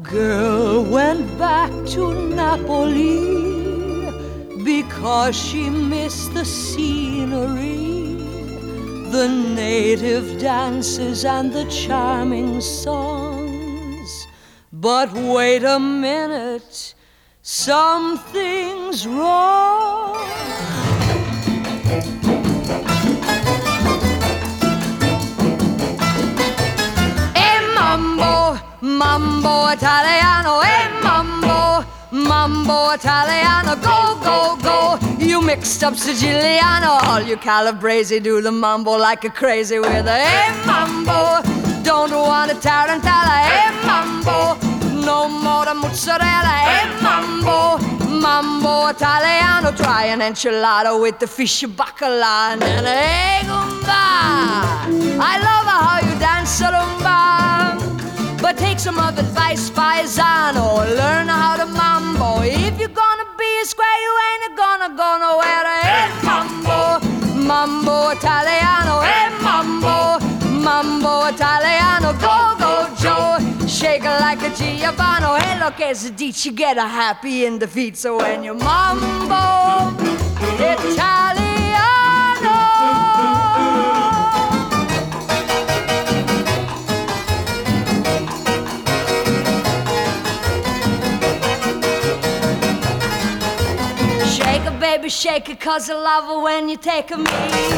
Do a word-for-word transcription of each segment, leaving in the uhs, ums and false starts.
girl went back to Napoli because she missed the scenery, the native dances and the charming songs. But wait a minute, something's wrong. Mambo Italiano, hey mambo, mambo Italiano, go, go, go. You mixed up Siciliano, all you Calabrese do the mambo like a crazy with a hey mambo. Don't want a tarantella, hey mambo, no more the mozzarella, hey mambo, mambo Italiano. Try an enchilada with the fish bacala and then hey gumba. I love how you dance rumba. But take some of advice, paisano. Learn how to mambo. If you're gonna be a square, you ain't gonna go nowhere. Hey, mambo, mambo Italiano. Hey, mambo, mambo Italiano. Go, go, Joe. Shake it like a Giovanni. Hey, look, as a ditch, you get a happy in the feet. So when you mambo Italiano. Shake it, baby, shake it, cause I love it when you take a me.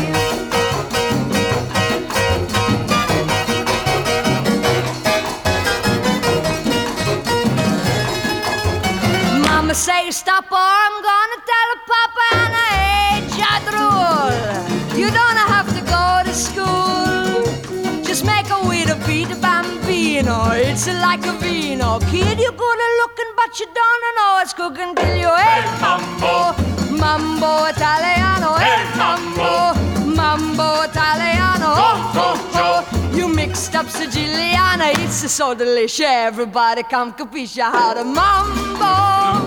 Mama say stop or I'm gonna tell her Papa and I hate Jadrul. You don't have to go to school, just make a way to beat a bambino. It's like a vino. Kid, you're good at looking, but you don't know it's cooking till you hey mambo, mambo Italiano, hey mambo, mambo Italiano. Oh, oh, oh. You mixed up Siciliana, it's so delicious. Everybody come capisce how to mambo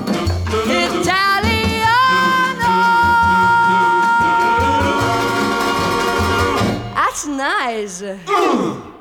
Italiano. That's nice.